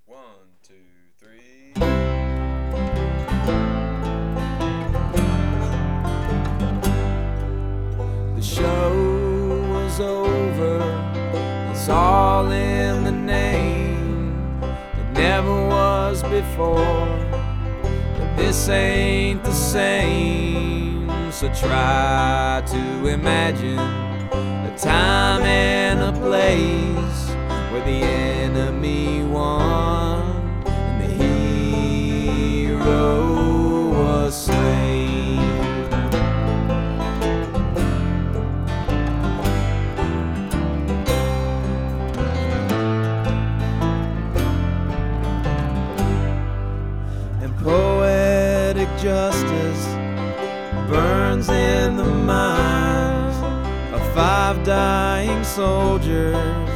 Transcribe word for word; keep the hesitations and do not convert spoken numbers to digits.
One, two, three. The show was over, it's all in the name. It never was before, but this ain't the same. So try to imagine a time and a place where the enemy won and the hero was slain. And poetic justice burns in the minds of five dying soldiers